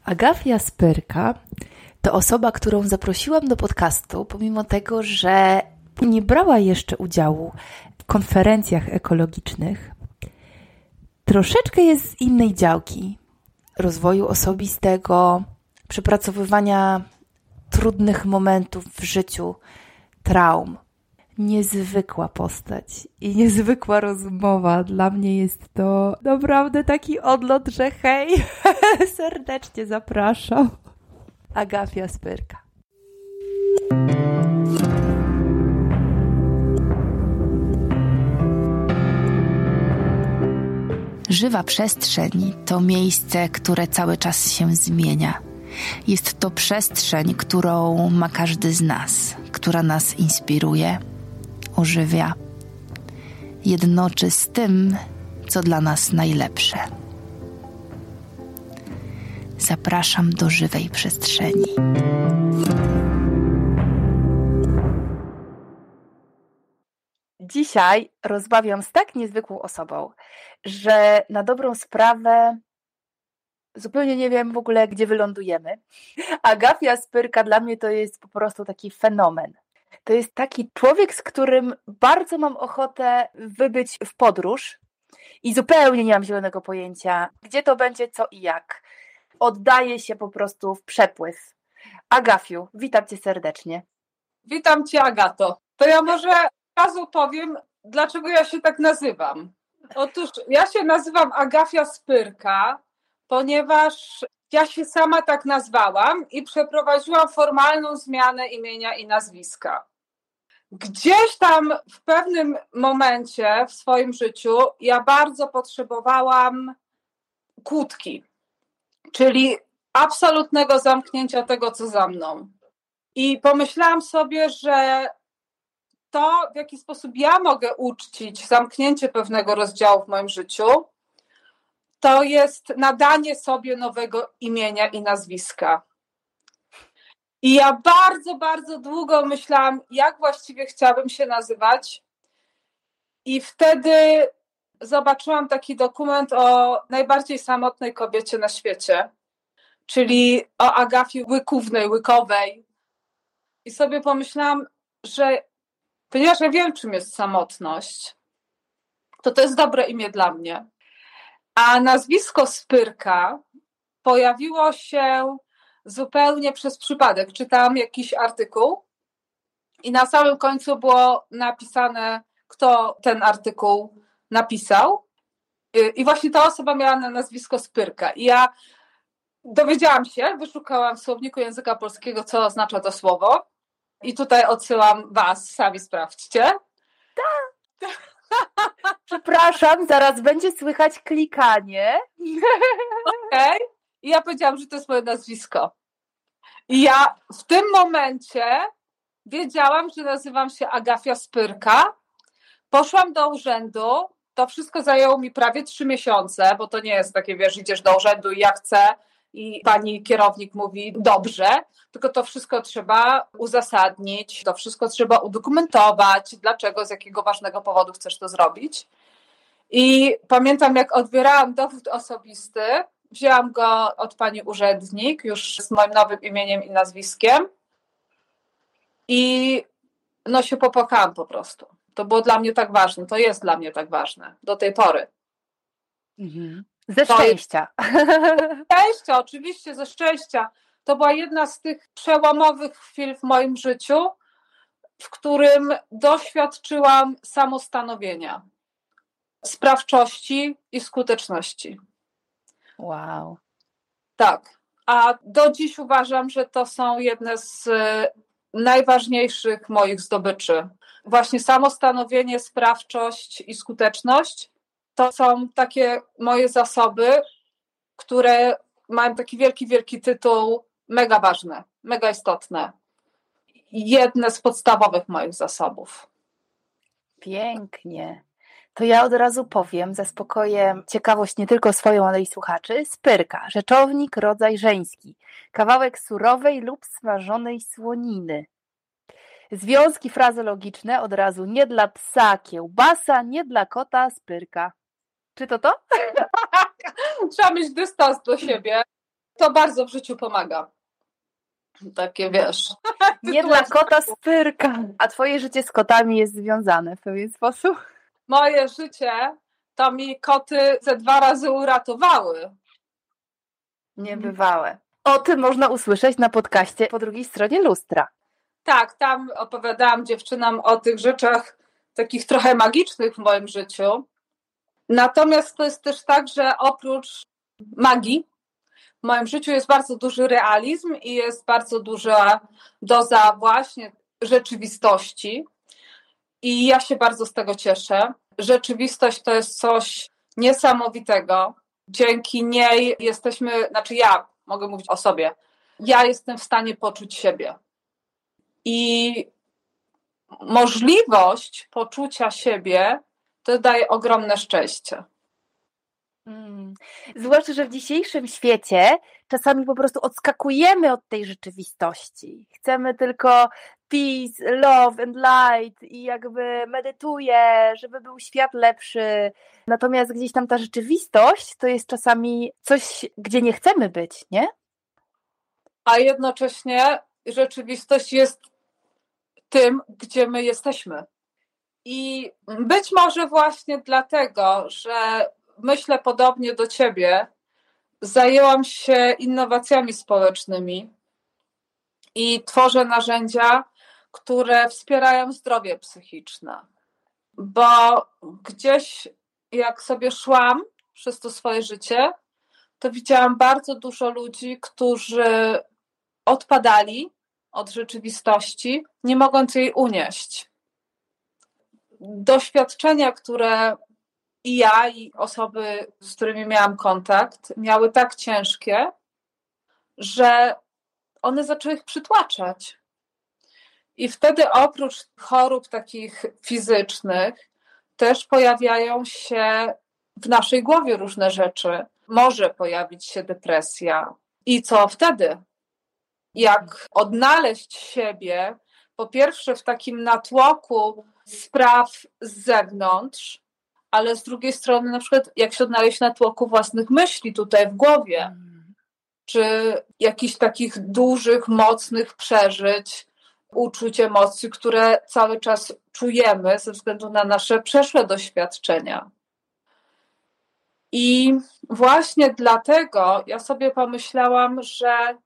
Agafia Spyrka to osoba, którą zaprosiłam do podcastu, pomimo tego, że nie brała jeszcze udziału w konferencjach ekologicznych. Troszeczkę jest z innej działki rozwoju osobistego, przepracowywania trudnych momentów w życiu, traum. Niezwykła postać i niezwykła rozmowa. Dla mnie jest to naprawdę taki odlot, że hej, serdecznie zapraszam. Agafia Spyrka. Żywa przestrzeń to miejsce, które cały czas się zmienia. Jest to przestrzeń, którą ma każdy z nas, która nas inspiruje, ożywia, jednoczy z tym, co dla nas najlepsze. Zapraszam do żywej przestrzeni. Dzisiaj rozmawiam z tak niezwykłą osobą, że na dobrą sprawę zupełnie nie wiem w ogóle, gdzie wylądujemy. Agafia Spyrka dla mnie to jest po prostu taki fenomen. To jest taki człowiek, z którym bardzo mam ochotę wybyć w podróż i zupełnie nie mam zielonego pojęcia, gdzie to będzie, co i jak. Oddaję się po prostu w przepływ. Agafiu, witam Cię serdecznie. Witam Cię, Agato. To ja może od razu powiem, dlaczego ja się tak nazywam. Otóż ja się nazywam Agafia Spyrka, ponieważ ja się sama tak nazwałam i przeprowadziłam formalną zmianę imienia i nazwiska. Gdzieś tam w pewnym momencie w swoim życiu ja bardzo potrzebowałam kłódki, czyli absolutnego zamknięcia tego, co za mną. I pomyślałam sobie, że to, w jaki sposób ja mogę uczcić zamknięcie pewnego rozdziału w moim życiu, to jest nadanie sobie nowego imienia i nazwiska. I ja bardzo, bardzo długo myślałam, jak właściwie chciałabym się nazywać. I wtedy zobaczyłam taki dokument o najbardziej samotnej kobiecie na świecie, czyli o Agafie Łykównej, Łykowej. I sobie pomyślałam, że ponieważ ja wiem, czym jest samotność, to jest dobre imię dla mnie. A nazwisko Spyrka pojawiło się zupełnie przez przypadek. Czytałam jakiś artykuł i na samym końcu było napisane, kto ten artykuł napisał. I właśnie ta osoba miała na nazwisko Spyrka. I ja dowiedziałam się, wyszukałam w słowniku języka polskiego, co oznacza to słowo. I tutaj odsyłam was, sami sprawdźcie. Przepraszam, zaraz będzie słychać klikanie. Okej. I ja powiedziałam, że to jest moje nazwisko. I ja w tym momencie wiedziałam, że nazywam się Agafia Spyrka. Poszłam do urzędu. To wszystko zajęło mi prawie 3 miesiące, bo to nie jest takie, wiesz, idziesz do urzędu i ja chcę i pani kierownik mówi dobrze, tylko to wszystko trzeba uzasadnić, to wszystko trzeba udokumentować, dlaczego, z jakiego ważnego powodu chcesz to zrobić. I pamiętam, jak odbierałam dowód osobisty, wzięłam go od pani urzędnik, już z moim nowym imieniem i nazwiskiem i no się popłakałam po prostu. To było dla mnie tak ważne, to jest dla mnie tak ważne do tej pory. Ze szczęścia. Ze szczęścia, oczywiście, ze szczęścia. To była jedna z tych przełomowych chwil w moim życiu, w którym doświadczyłam samostanowienia, sprawczości i skuteczności. Wow. Tak. A do dziś uważam, że to są jedne z najważniejszych moich zdobyczy. Właśnie samostanowienie, sprawczość i skuteczność to są takie moje zasoby, które mają taki wielki, wielki tytuł, mega ważne, mega istotne. Jedne z podstawowych moich zasobów. Pięknie. To ja od razu powiem, zaspokoję ciekawość nie tylko swoją, ale i słuchaczy. Spyrka, rzeczownik, rodzaj żeński. Kawałek surowej lub smażonej słoniny. Związki frazologiczne od razu: nie dla psa kiełbasa, nie dla kota spyrka. Czy to? Trzeba mieć dystans do siebie. To bardzo w życiu pomaga. Takie, wiesz. Nie dla kota Spyrka. A twoje życie z kotami jest związane w pewien sposób? Moje życie to mi koty ze 2 razy uratowały. Niebywałe. O tym można usłyszeć na podcaście Po drugiej stronie lustra. Tak, tam opowiadałam dziewczynom o tych rzeczach takich trochę magicznych w moim życiu. Natomiast to jest też tak, że oprócz magii w moim życiu jest bardzo duży realizm i jest bardzo duża doza właśnie rzeczywistości. I ja się bardzo z tego cieszę. Rzeczywistość to jest coś niesamowitego. Dzięki niej jesteśmy, znaczy ja mogę mówić o sobie, ja jestem w stanie poczuć siebie. I możliwość poczucia siebie to daje ogromne szczęście. Zwłaszcza, że w dzisiejszym świecie czasami po prostu odskakujemy od tej rzeczywistości. Chcemy tylko peace, love and light i jakby medytuję, żeby był świat lepszy. Natomiast gdzieś tam ta rzeczywistość to jest czasami coś, gdzie nie chcemy być, nie? A jednocześnie rzeczywistość jest tym, gdzie my jesteśmy. I być może właśnie dlatego, że myślę podobnie do ciebie, zajęłam się innowacjami społecznymi i tworzę narzędzia, które wspierają zdrowie psychiczne. Bo gdzieś jak sobie szłam przez to swoje życie, to widziałam bardzo dużo ludzi, którzy odpadali od rzeczywistości, nie mogąc jej unieść. Doświadczenia, które i ja, i osoby, z którymi miałam kontakt, miały tak ciężkie, że one zaczęły ich przytłaczać. I wtedy oprócz chorób takich fizycznych też pojawiają się w naszej głowie różne rzeczy. Może pojawić się depresja. I co wtedy? Jak odnaleźć siebie, po pierwsze w takim natłoku spraw z zewnątrz, ale z drugiej strony na przykład jak się odnaleźć na tłoku własnych myśli tutaj w głowie, czy jakichś takich dużych, mocnych przeżyć, uczuć, emocji, które cały czas czujemy ze względu na nasze przeszłe doświadczenia. I właśnie dlatego ja sobie pomyślałam, że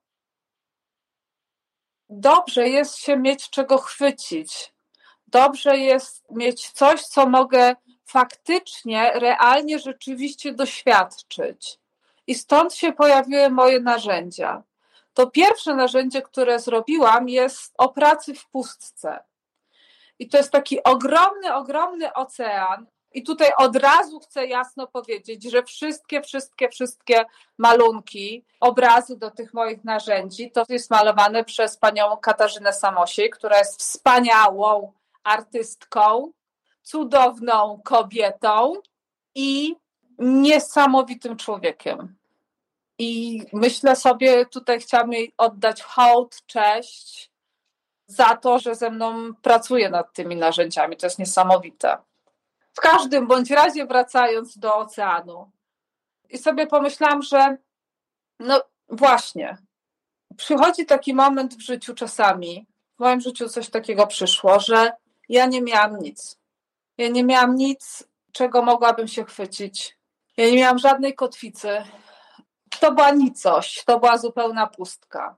dobrze jest się mieć czego chwycić. Dobrze jest mieć coś, co mogę faktycznie, realnie, rzeczywiście doświadczyć. I stąd się pojawiły moje narzędzia. To pierwsze narzędzie, które zrobiłam, jest o pracy w pustce. I to jest taki ogromny, ogromny ocean. I tutaj od razu chcę jasno powiedzieć, że wszystkie malunki, obrazy do tych moich narzędzi, to jest malowane przez panią Katarzynę Samosiej, która jest wspaniałą artystką, cudowną kobietą i niesamowitym człowiekiem. I myślę sobie, tutaj chciałam jej oddać hołd, cześć za to, że ze mną pracuje nad tymi narzędziami. To jest niesamowite. W każdym bądź razie wracając do oceanu i sobie pomyślałam, że no właśnie, przychodzi taki moment w życiu czasami, w moim życiu coś takiego przyszło, że ja nie miałam nic. Ja nie miałam nic, czego mogłabym się chwycić. Ja nie miałam żadnej kotwicy. To była nicość, to była zupełna pustka.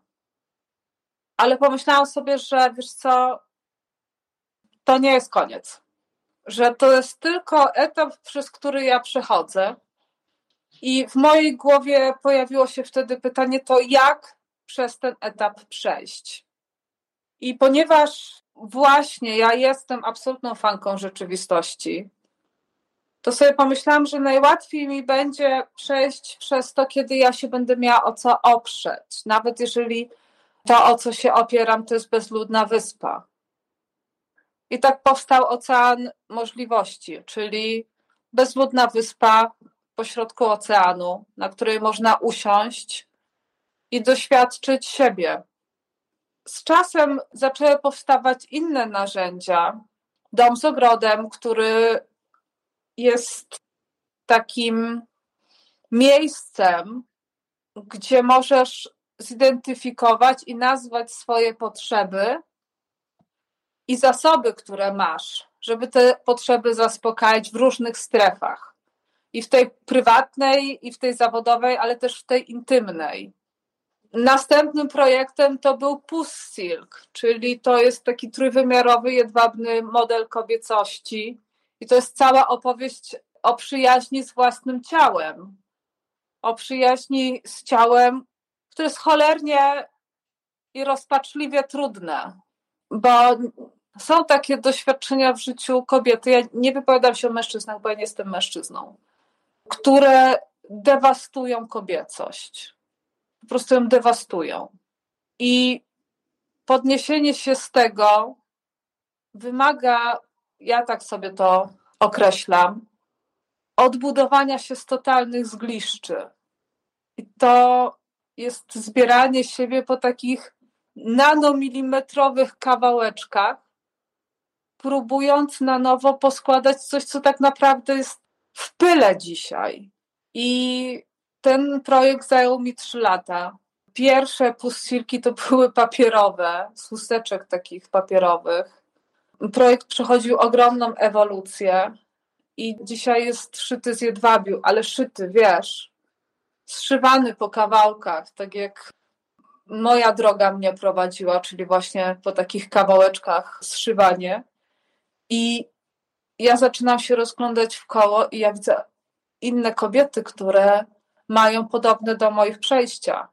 Ale pomyślałam sobie, że wiesz co, to nie jest koniec. Że to jest tylko etap, przez który ja przechodzę. I w mojej głowie pojawiło się wtedy pytanie, to jak przez ten etap przejść? I ponieważ właśnie ja jestem absolutną fanką rzeczywistości, to sobie pomyślałam, że najłatwiej mi będzie przejść przez to, kiedy ja się będę miała o co oprzeć. Nawet jeżeli to, o co się opieram, to jest bezludna wyspa. I tak powstał Ocean Możliwości, czyli bezludna wyspa pośrodku oceanu, na której można usiąść i doświadczyć siebie. Z czasem zaczęły powstawać inne narzędzia. Dom z ogrodem, który jest takim miejscem, gdzie możesz zidentyfikować i nazwać swoje potrzeby i zasoby, które masz, żeby te potrzeby zaspokajać w różnych strefach. I w tej prywatnej, i w tej zawodowej, ale też w tej intymnej. Następnym projektem to był Puss Silk, czyli to jest taki trójwymiarowy, jedwabny model kobiecości. I to jest cała opowieść o przyjaźni z własnym ciałem. O przyjaźni z ciałem, które jest cholernie i rozpaczliwie trudne. Bo są takie doświadczenia w życiu kobiety, ja nie wypowiadam się o mężczyznach, bo ja nie jestem mężczyzną, które dewastują kobiecość. Po prostu ją dewastują. I podniesienie się z tego wymaga, ja tak sobie to określam, odbudowania się z totalnych zgliszczy. I to jest zbieranie siebie po takich nanomilimetrowych kawałeczkach, próbując na nowo poskładać coś, co tak naprawdę jest w pyle dzisiaj. I ten projekt zajął mi 3 lata. Pierwsze pustilki to były papierowe, z chusteczek takich papierowych. Projekt przechodził ogromną ewolucję i dzisiaj jest szyty z jedwabiu, ale szyty, wiesz, zszywany po kawałkach, tak jak moja droga mnie prowadziła, czyli właśnie po takich kawałeczkach zszywanie. I ja zaczynam się rozglądać w koło i ja widzę inne kobiety, które mają podobne do moich przejścia.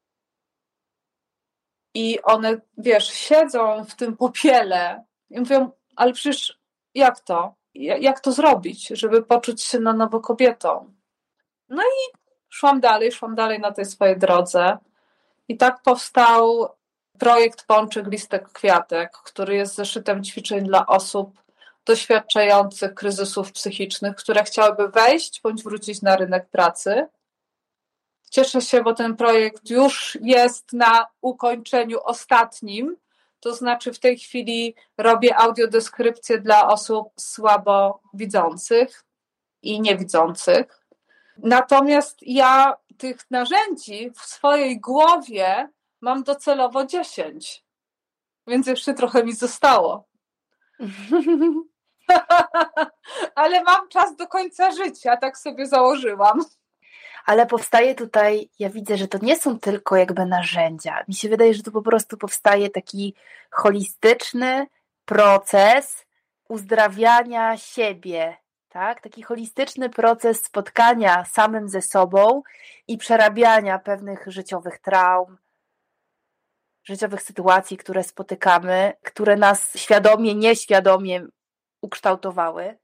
I one, wiesz, siedzą w tym popiele i mówią, ale przecież jak to? Jak to zrobić, żeby poczuć się na nowo kobietą? No i szłam dalej na tej swojej drodze. I tak powstał projekt Pączek, Listek, Kwiatek, który jest zeszytem ćwiczeń dla osób doświadczających kryzysów psychicznych, które chciałyby wejść bądź wrócić na rynek pracy. Cieszę się, bo ten projekt już jest na ukończeniu ostatnim, to znaczy w tej chwili robię audiodeskrypcję dla osób słabowidzących i niewidzących. Natomiast ja tych narzędzi w swojej głowie mam docelowo 10, więc jeszcze trochę mi zostało. Ale mam czas do końca życia, tak sobie założyłam. Ale powstaje tutaj, ja widzę, że to nie są tylko jakby narzędzia. Mi się wydaje, że tu po prostu powstaje taki holistyczny proces uzdrawiania siebie, tak? Taki holistyczny proces spotkania samym ze sobą i przerabiania pewnych życiowych traum, życiowych sytuacji, które spotykamy, które nas świadomie, nieświadomie ukształtowały.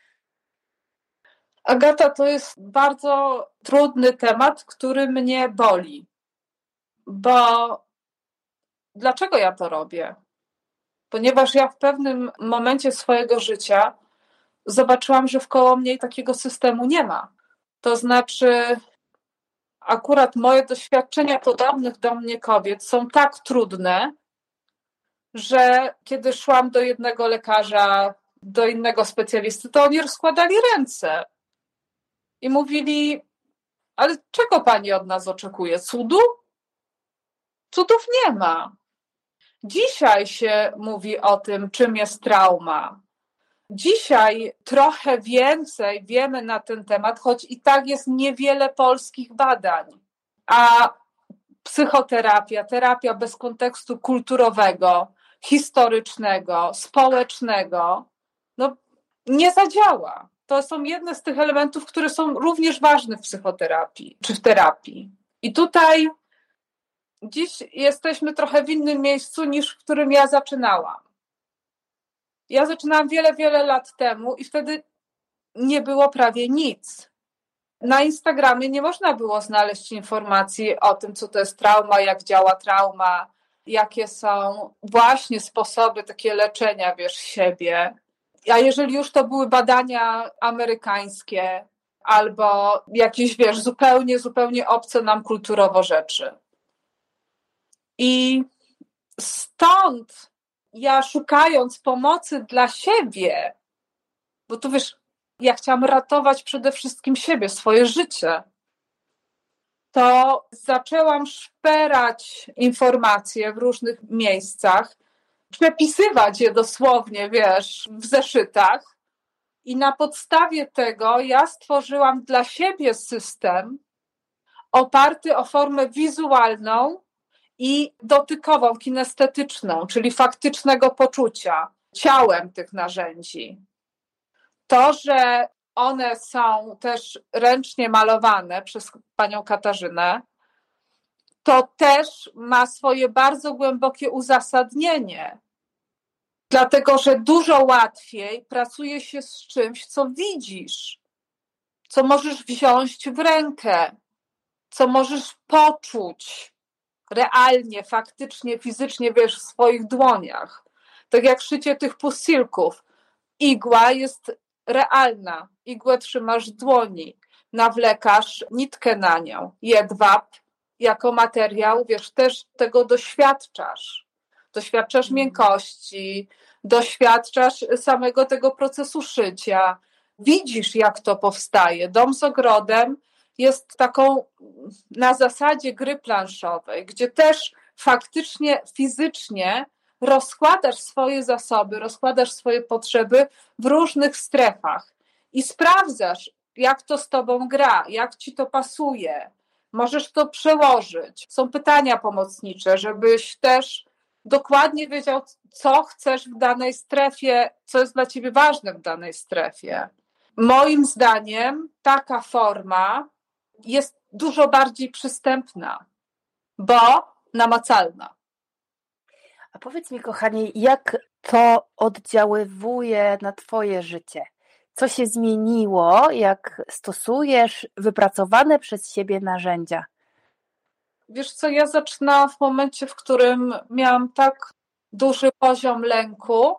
Agata, to jest bardzo trudny temat, który mnie boli. Bo dlaczego ja to robię? Ponieważ ja w pewnym momencie swojego życia zobaczyłam, że wkoło mnie takiego systemu nie ma. To znaczy, akurat moje doświadczenia podobnych do mnie kobiet są tak trudne, że kiedy szłam do jednego lekarza, do innego specjalisty, to oni rozkładali ręce i mówili, ale czego pani od nas oczekuje? Cudu? Cudów nie ma. Dzisiaj się mówi o tym, czym jest trauma. Dzisiaj trochę więcej wiemy na ten temat, choć i tak jest niewiele polskich badań. A psychoterapia, terapia bez kontekstu kulturowego, historycznego, społecznego, no nie zadziała. To są jedne z tych elementów, które są również ważne w psychoterapii czy w terapii. I tutaj dziś jesteśmy trochę w innym miejscu niż w którym ja zaczynałam. Ja zaczynałam wiele lat temu i wtedy nie było prawie nic. Na Instagramie nie można było znaleźć informacji o tym, co to jest trauma, jak działa trauma, jakie są właśnie sposoby takie leczenia, wiesz, siebie. A jeżeli już to były badania amerykańskie albo jakieś, wiesz, zupełnie obce nam kulturowo rzeczy. I stąd ja szukając pomocy dla siebie, bo tu wiesz, ja chciałam ratować przede wszystkim siebie, swoje życie. to zaczęłam szperać informacje w różnych miejscach, przepisywać je dosłownie, w zeszytach. I na podstawie tego ja stworzyłam dla siebie system oparty o formę wizualną i dotykową, kinestetyczną, czyli faktycznego poczucia ciałem tych narzędzi. To, że one są też ręcznie malowane przez panią Katarzynę, to też ma swoje bardzo głębokie uzasadnienie. Dlatego, że dużo łatwiej pracuje się z czymś, co widzisz, co możesz wziąć w rękę, co możesz poczuć realnie, faktycznie, fizycznie, w swoich dłoniach. Tak jak szycie tych pusilków. Igła jest realna. Igłę trzymasz w dłoni, nawlekasz nitkę na nią. Jedwab jako materiał, też tego doświadczasz. Doświadczasz miękkości, doświadczasz samego tego procesu szycia. Widzisz, jak to powstaje. Dom z ogrodem jest taką na zasadzie gry planszowej, gdzie też faktycznie, fizycznie rozkładasz swoje zasoby, rozkładasz swoje potrzeby w różnych strefach i sprawdzasz, jak to z tobą gra, jak ci to pasuje. Możesz to przełożyć. Są pytania pomocnicze, żebyś też dokładnie wiedział, co chcesz w danej strefie, co jest dla ciebie ważne w danej strefie. Moim zdaniem taka forma jest dużo bardziej przystępna, bo namacalna. A powiedz mi, kochanie, jak to oddziaływuje na twoje życie? Co się zmieniło, jak stosujesz wypracowane przez siebie narzędzia? Wiesz co, ja zaczynałam w momencie, w którym miałam tak duży poziom lęku,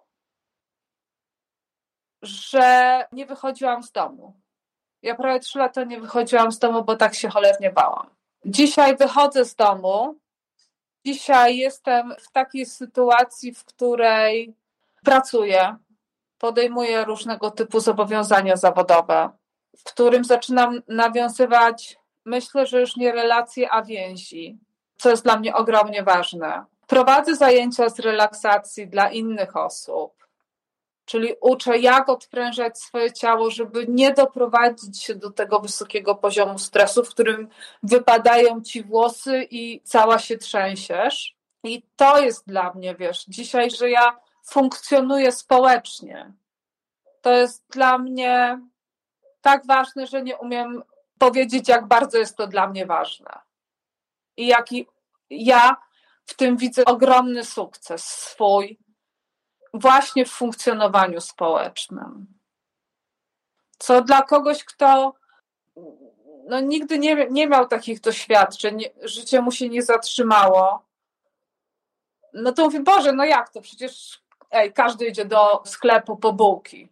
że nie wychodziłam z domu. Ja prawie 3 lata nie wychodziłam z domu, bo tak się cholernie bałam. Dzisiaj wychodzę z domu. Dzisiaj jestem w takiej sytuacji, w której pracuję, podejmuję różnego typu zobowiązania zawodowe, w którym zaczynam nawiązywać, myślę, że już nie relacje, a więzi, co jest dla mnie ogromnie ważne. Prowadzę zajęcia z relaksacji dla innych osób, czyli uczę, jak odprężać swoje ciało, żeby nie doprowadzić się do tego wysokiego poziomu stresu, w którym wypadają ci włosy i cała się trzęsiesz. I to jest dla mnie, dzisiaj, że ja funkcjonuję społecznie. To jest dla mnie tak ważne, że nie umiem powiedzieć, jak bardzo jest to dla mnie ważne. I jaki ja w tym widzę ogromny sukces swój, właśnie w funkcjonowaniu społecznym. Co dla kogoś, kto nigdy nie miał takich doświadczeń, życie mu się nie zatrzymało, to mówię, Boże, jak to? Przecież każdy idzie do sklepu po bułki.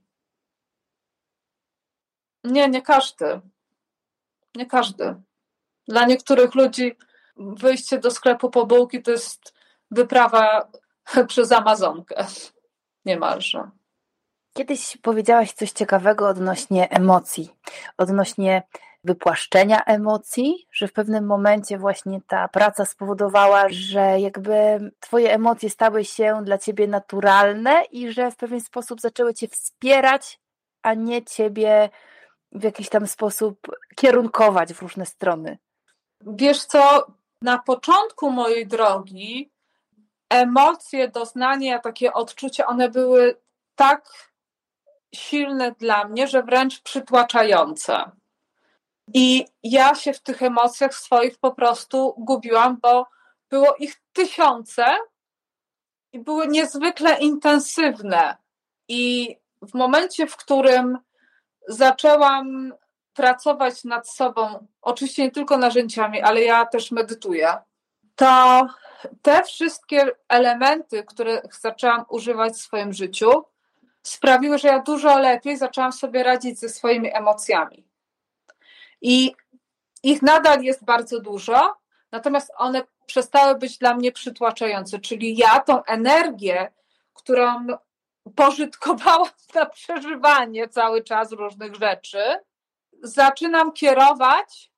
Nie każdy. Nie każdy. Dla niektórych ludzi wyjście do sklepu po bułki to jest wyprawa przez Amazonkę. Niemalże. Kiedyś powiedziałaś coś ciekawego odnośnie emocji, odnośnie wypłaszczenia emocji, że w pewnym momencie właśnie ta praca spowodowała, że jakby twoje emocje stały się dla ciebie naturalne i że w pewien sposób zaczęły cię wspierać, a nie ciebie w jakiś tam sposób kierunkować w różne strony. Wiesz co, na początku mojej drogi emocje, doznania, takie odczucia, one były tak silne dla mnie, że wręcz przytłaczające. I ja się w tych emocjach swoich po prostu gubiłam, bo było ich tysiące i były niezwykle intensywne. I w momencie, w którym zaczęłam pracować nad sobą, oczywiście nie tylko narzędziami, ale ja też medytuję, to te wszystkie elementy, których zaczęłam używać w swoim życiu, sprawiły, że ja dużo lepiej zaczęłam sobie radzić ze swoimi emocjami. I ich nadal jest bardzo dużo, natomiast one przestały być dla mnie przytłaczające, czyli ja tą energię, którą pożytkowałam na przeżywanie cały czas różnych rzeczy, zaczynam kierować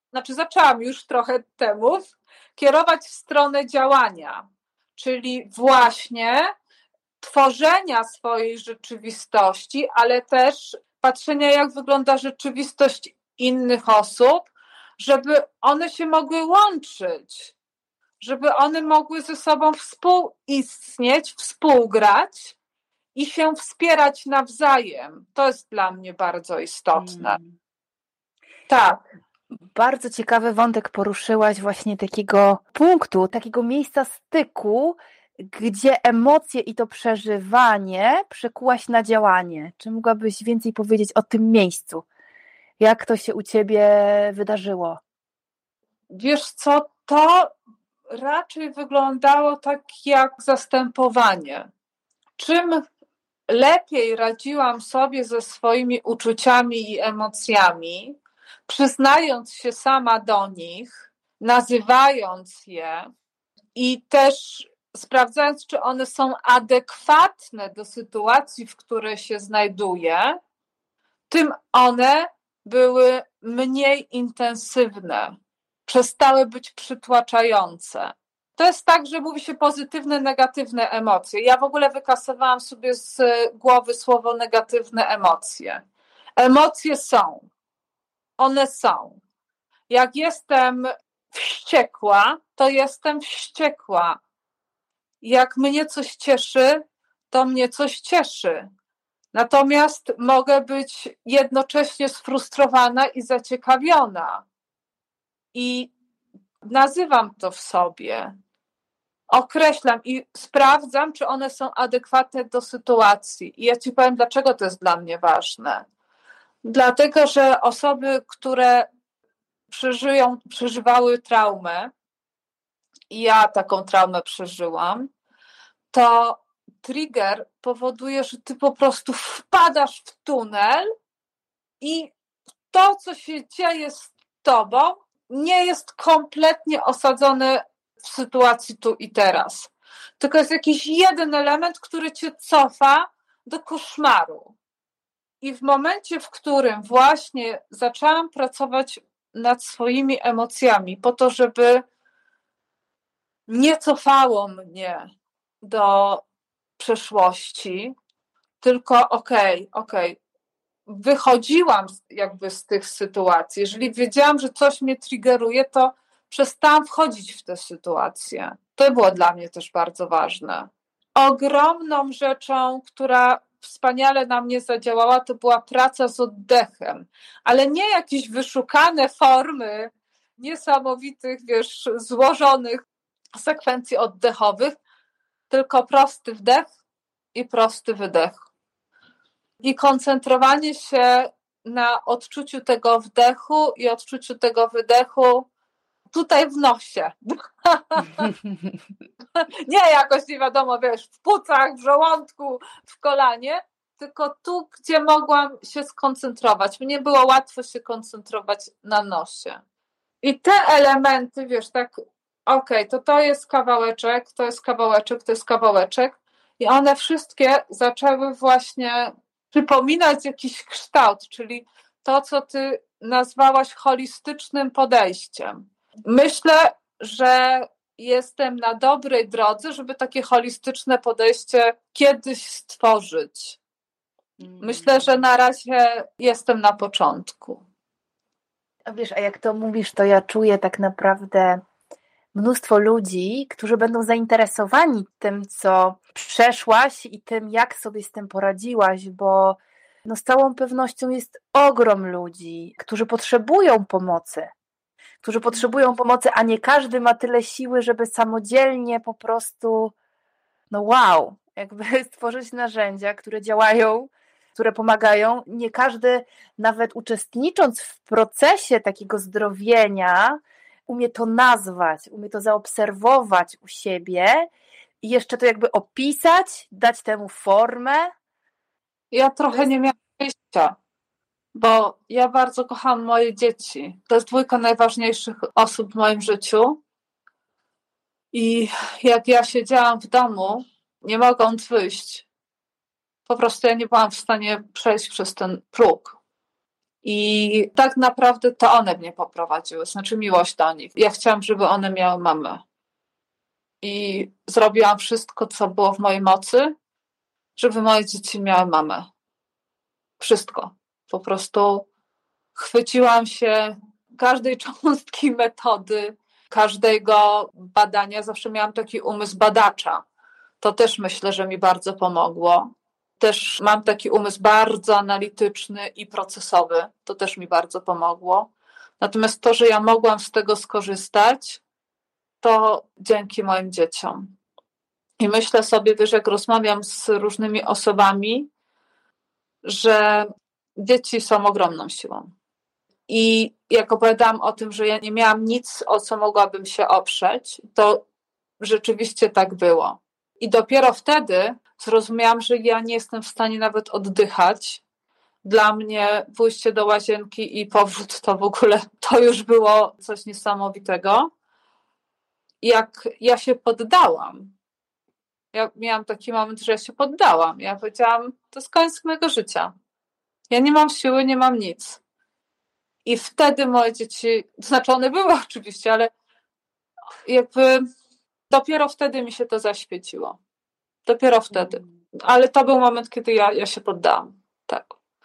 zaczęłam już trochę temu kierować w stronę działania, czyli właśnie tworzenia swojej rzeczywistości, ale też patrzenia, jak wygląda rzeczywistość innych osób, żeby one się mogły łączyć, żeby one mogły ze sobą współistnieć, współgrać i się wspierać nawzajem. To jest dla mnie bardzo istotne. Tak. Bardzo ciekawy wątek poruszyłaś, właśnie takiego punktu, takiego miejsca styku, gdzie emocje i to przeżywanie przekułaś na działanie. Czy mogłabyś więcej powiedzieć o tym miejscu? Jak to się u ciebie wydarzyło? Wiesz co, to raczej wyglądało tak jak zastępowanie. Czym lepiej radziłam sobie ze swoimi uczuciami i emocjami, przyznając się sama do nich, nazywając je i też sprawdzając, czy one są adekwatne do sytuacji, w której się znajduję, tym one były mniej intensywne, przestały być przytłaczające. To jest tak, że mówi się pozytywne, negatywne emocje. Ja w ogóle wykasowałam sobie z głowy słowo negatywne emocje. Emocje są. One są. Jak jestem wściekła, to jestem wściekła. Jak mnie coś cieszy, to mnie coś cieszy. Natomiast mogę być jednocześnie sfrustrowana i zaciekawiona. I nazywam to w sobie. Określam i sprawdzam, czy one są adekwatne do sytuacji. I ja ci powiem, dlaczego to jest dla mnie ważne. Dlatego, że osoby, które przeżywały traumę, i ja taką traumę przeżyłam, to trigger powoduje, że ty po prostu wpadasz w tunel i to, co się dzieje z tobą, nie jest kompletnie osadzone w sytuacji tu i teraz. Tylko jest jakiś jeden element, który cię cofa do koszmaru. I w momencie, w którym właśnie zaczęłam pracować nad swoimi emocjami po to, żeby nie cofało mnie do przeszłości, tylko okej, wychodziłam jakby z tych sytuacji. Jeżeli wiedziałam, że coś mnie triggeruje, to przestałam wchodzić w te sytuacje. To było dla mnie też bardzo ważne. Ogromną rzeczą, która wspaniale na mnie zadziałała, to była praca z oddechem, ale nie jakieś wyszukane formy niesamowitych, złożonych sekwencji oddechowych, tylko prosty wdech i prosty wydech. I koncentrowanie się na odczuciu tego wdechu i odczuciu tego wydechu tutaj w nosie. Nie jakoś nie wiadomo, w płucach, w żołądku, w kolanie, tylko tu, gdzie mogłam się skoncentrować. Mnie było łatwo się koncentrować na nosie. I te elementy, to jest kawałeczek, to jest kawałeczek, to jest kawałeczek. I one wszystkie zaczęły właśnie przypominać jakiś kształt, czyli to, co ty nazwałaś holistycznym podejściem. Myślę, że jestem na dobrej drodze, żeby takie holistyczne podejście kiedyś stworzyć. Myślę, że na razie jestem na początku. A jak to mówisz, to ja czuję tak naprawdę mnóstwo ludzi, którzy będą zainteresowani tym, co przeszłaś i tym, jak sobie z tym poradziłaś, bo z całą pewnością jest ogrom ludzi, którzy potrzebują pomocy, a nie każdy ma tyle siły, żeby samodzielnie po prostu stworzyć narzędzia, które działają, które pomagają. Nie każdy, nawet uczestnicząc w procesie takiego zdrowienia, umie to nazwać, umie to zaobserwować u siebie i jeszcze to jakby opisać, dać temu formę. Ja trochę nie miałam wyjścia, bo ja bardzo kocham moje dzieci. To jest 2 najważniejszych osób w moim życiu. I jak ja siedziałam w domu, nie mogąc wyjść, po prostu ja nie byłam w stanie przejść przez ten próg. I tak naprawdę to one mnie poprowadziły, znaczy miłość do nich. Ja chciałam, żeby one miały mamę. I zrobiłam wszystko, co było w mojej mocy, żeby moje dzieci miały mamę. Wszystko. Po prostu chwyciłam się każdej cząstki metody, każdego badania. Zawsze miałam taki umysł badacza. To też myślę, że mi bardzo pomogło. Też mam taki umysł bardzo analityczny i procesowy. To też mi bardzo pomogło. Natomiast to, że ja mogłam z tego skorzystać, to dzięki moim dzieciom. I myślę sobie, wiesz, jak rozmawiam z różnymi osobami, że dzieci są ogromną siłą. I jak opowiadałam o tym, że ja nie miałam nic, o co mogłabym się oprzeć, to rzeczywiście tak było. I dopiero wtedy zrozumiałam, że ja nie jestem w stanie nawet oddychać. Dla mnie pójście do łazienki i powrót to w ogóle, to już było coś niesamowitego. Jak ja się poddałam, ja miałam taki moment, że ja się poddałam. Ja powiedziałam, to jest koniec mojego życia. Ja nie mam siły, nie mam nic. I wtedy moje dzieci, to znaczy one były oczywiście, ale jakby dopiero wtedy mi się to zaświeciło. Dopiero wtedy. Ale to był moment, kiedy ja się poddałam. Tak.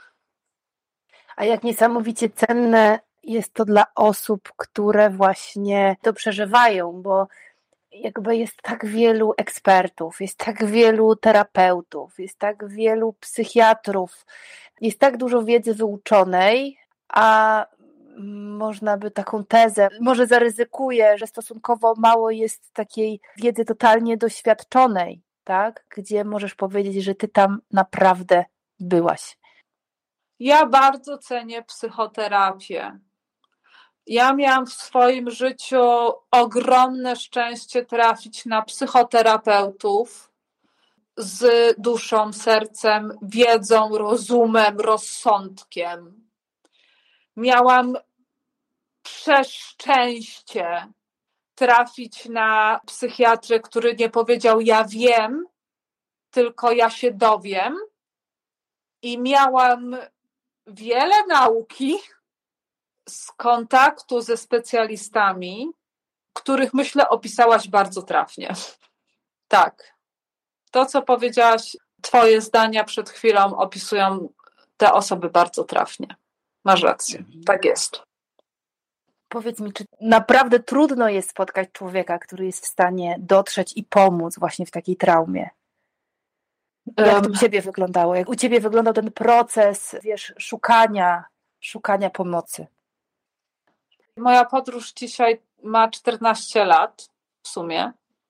A jak niesamowicie cenne jest to dla osób, które właśnie to przeżywają, bo jakby jest tak wielu ekspertów, jest tak wielu terapeutów, jest tak wielu psychiatrów, jest tak dużo wiedzy wyuczonej, a można by taką tezę, może zaryzykuję, że stosunkowo mało jest takiej wiedzy totalnie doświadczonej, tak? Gdzie możesz powiedzieć, że ty tam naprawdę byłaś. Ja bardzo cenię psychoterapię. Ja miałam w swoim życiu ogromne szczęście trafić na psychoterapeutów z duszą, sercem, wiedzą, rozumem, rozsądkiem. Miałam przeszczęście trafić na psychiatrę, który nie powiedział ja wiem, tylko ja się dowiem. I miałam wiele nauki z kontaktu ze specjalistami, których myślę opisałaś bardzo trafnie. Tak. To, co powiedziałaś, twoje zdania przed chwilą opisują te osoby bardzo trafnie. Masz rację. Tak jest. Powiedz mi, czy naprawdę trudno jest spotkać człowieka, który jest w stanie dotrzeć i pomóc właśnie w takiej traumie? Jak to u ciebie wyglądało? Jak u ciebie wyglądał ten proces, wiesz, szukania pomocy? Moja podróż dzisiaj ma 14 lat w sumie.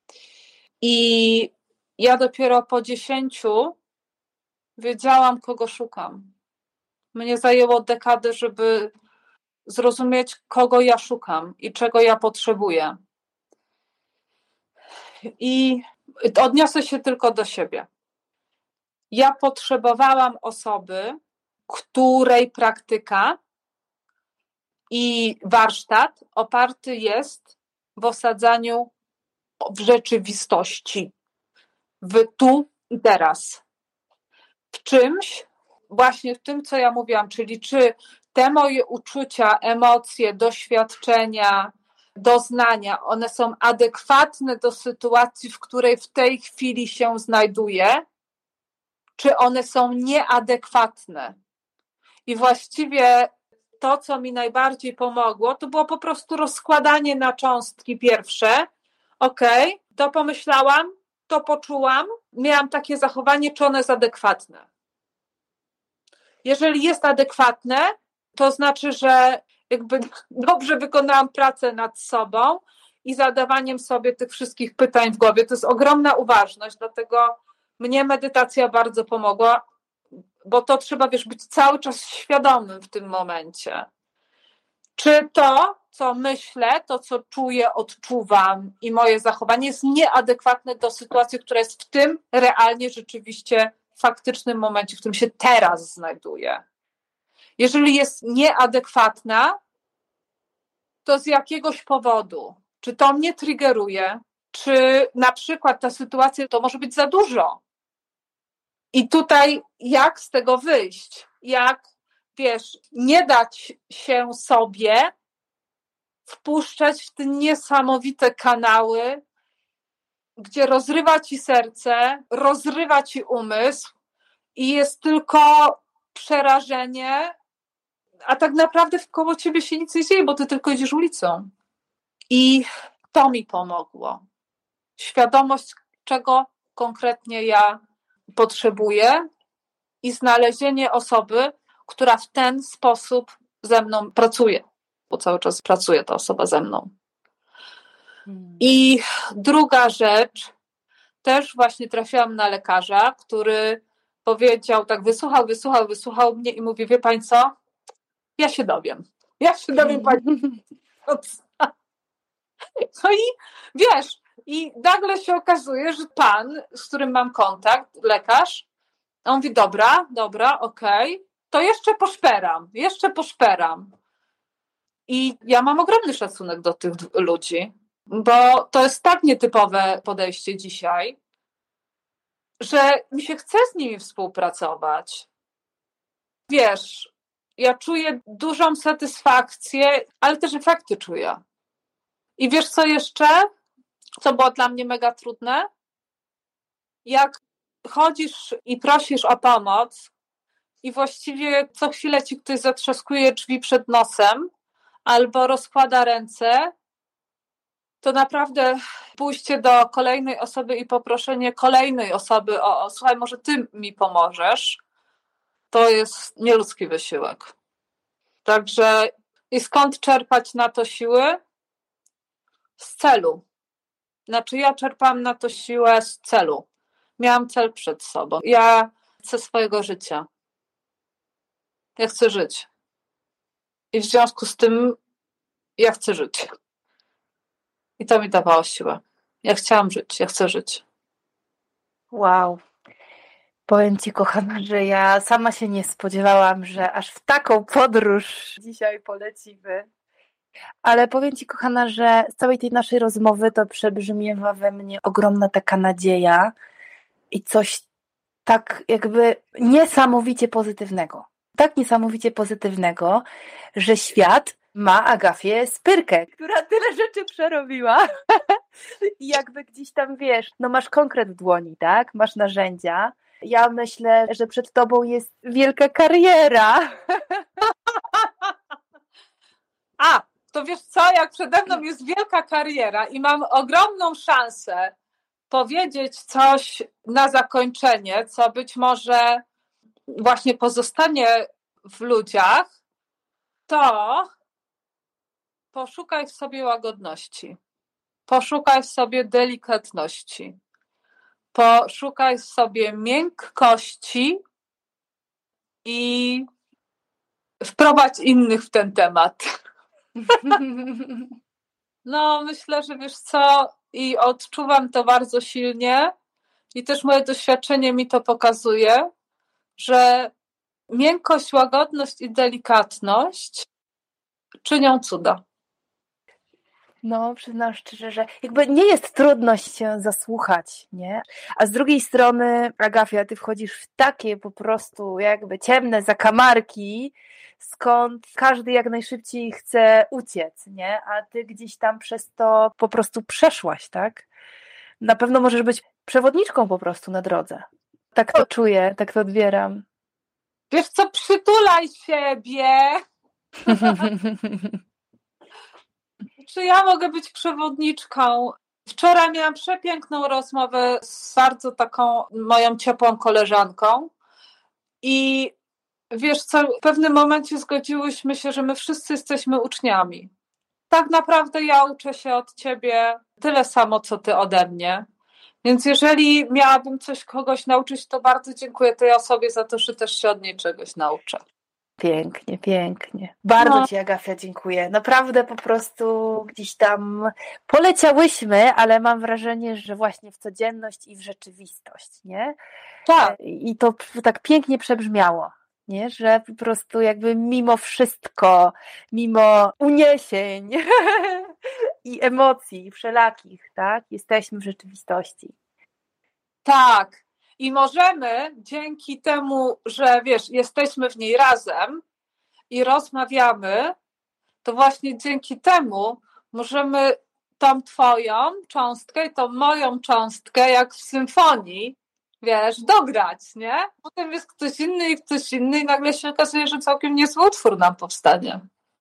I ja dopiero po 10 wiedziałam, kogo szukam. Mnie zajęło dekadę, żeby zrozumieć, kogo ja szukam i czego ja potrzebuję. I odniosę się tylko do siebie. Ja potrzebowałam osoby, której praktyka i warsztat oparty jest w osadzaniu w rzeczywistości, w tu i teraz. W czymś, właśnie w tym, co ja mówiłam, czyli czy te moje uczucia, emocje, doświadczenia, doznania, one są adekwatne do sytuacji, w której w tej chwili się znajduję, czy one są nieadekwatne. I właściwie to, co mi najbardziej pomogło, to było po prostu rozkładanie na cząstki pierwsze. Okej, to pomyślałam, to poczułam, miałam takie zachowanie, czy ono jest adekwatne. Jeżeli jest adekwatne, to znaczy, że jakby dobrze wykonałam pracę nad sobą i zadawaniem sobie tych wszystkich pytań w głowie. To jest ogromna uważność, dlatego mnie medytacja bardzo pomogła, bo to trzeba, wiesz, być cały czas świadomym w tym momencie. Czy to, co myślę, to, co czuję, odczuwam i moje zachowanie jest nieadekwatne do sytuacji, która jest w tym realnie, rzeczywiście faktycznym momencie, w którym się teraz znajduję. Jeżeli jest nieadekwatna, to z jakiegoś powodu, czy to mnie triggeruje, czy na przykład ta sytuacja to może być za dużo. I tutaj jak z tego wyjść? Jak wiesz, nie dać się sobie wpuszczać w te niesamowite kanały, gdzie rozrywa ci serce, rozrywa ci umysł i jest tylko przerażenie, a tak naprawdę wkoło ciebie się nic nie dzieje, bo ty tylko idziesz ulicą. I to mi pomogło. Świadomość, czego konkretnie ja potrzebuję i znalezienie osoby, która w ten sposób ze mną pracuje, bo cały czas pracuje ta osoba ze mną. I druga rzecz, też właśnie trafiłam na lekarza, który powiedział, tak wysłuchał mnie i mówi, wie pani co? Ja się dowiem pani. No i wiesz, i nagle się okazuje, że pan, z którym mam kontakt, lekarz, on mówi, dobra, okej, to jeszcze poszperam. I ja mam ogromny szacunek do tych ludzi, bo to jest tak nietypowe podejście dzisiaj, że mi się chce z nimi współpracować. Wiesz, ja czuję dużą satysfakcję, ale też efekty czuję. I wiesz co jeszcze? Co było dla mnie mega trudne? Jak chodzisz i prosisz o pomoc i właściwie co chwilę ci ktoś zatrzaskuje drzwi przed nosem albo rozkłada ręce, to naprawdę pójście do kolejnej osoby i poproszenie kolejnej osoby o słuchaj, może ty mi pomożesz, to jest nieludzki wysiłek. Także i skąd czerpać na to siły? Z celu. Znaczy ja czerpam na to siłę z celu. Miałam cel przed sobą. Ja chcę swojego życia. Ja chcę żyć. I w związku z tym ja chcę żyć. I to mi dawało siłę. Ja chciałam żyć, ja chcę żyć. Wow. Powiem ci, kochana, że ja sama się nie spodziewałam, że aż w taką podróż dzisiaj polecimy. Ale powiem ci, kochana, że z całej tej naszej rozmowy to przebrzmiewa we mnie ogromna taka nadzieja i coś tak jakby niesamowicie pozytywnego. Tak niesamowicie pozytywnego, że świat ma Agafię Spyrkę, która tyle rzeczy przerobiła. I jakby gdzieś tam wiesz, no masz konkret w dłoni, tak? Masz narzędzia. Ja myślę, że przed tobą jest wielka kariera. To wiesz co, jak przede mną jest wielka kariera i mam ogromną szansę powiedzieć coś na zakończenie, co być może właśnie pozostanie w ludziach, to poszukaj w sobie łagodności, poszukaj w sobie delikatności, poszukaj w sobie miękkości i wprowadź innych w ten temat. No, myślę, że wiesz co, i odczuwam to bardzo silnie i też moje doświadczenie mi to pokazuje, że miękkość, łagodność i delikatność czynią cuda. No, przyznam szczerze, że jakby nie jest trudność się zasłuchać, nie? A z drugiej strony, Agafia, ty wchodzisz w takie po prostu jakby ciemne zakamarki, skąd każdy jak najszybciej chce uciec, nie? A ty gdzieś tam przez to po prostu przeszłaś, tak? Na pewno możesz być przewodniczką po prostu na drodze. Tak to czuję, tak to odbieram. Wiesz co, przytulaj siebie. Czy ja mogę być przewodniczką? Wczoraj miałam przepiękną rozmowę z bardzo taką moją ciepłą koleżanką i wiesz co, w pewnym momencie zgodziłyśmy się, że my wszyscy jesteśmy uczniami. Tak naprawdę ja uczę się od ciebie tyle samo, co ty ode mnie. Więc jeżeli miałabym kogoś nauczyć, to bardzo dziękuję tej osobie za to, że też się od niej czegoś nauczę. Pięknie, pięknie. Bardzo ci, Agafia, dziękuję. Naprawdę po prostu gdzieś tam poleciałyśmy, ale mam wrażenie, że właśnie w codzienność i w rzeczywistość, nie? Tak. I to tak pięknie przebrzmiało, nie? Że po prostu jakby mimo wszystko, mimo uniesień i emocji wszelakich, tak? Jesteśmy w rzeczywistości. Tak. I możemy dzięki temu, że wiesz, jesteśmy w niej razem, i rozmawiamy, to właśnie dzięki temu możemy tą twoją cząstkę i tą moją cząstkę, jak w symfonii, wiesz, dograć, nie? Potem jest ktoś inny i nagle się okazuje, że całkiem niezły utwór nam powstanie.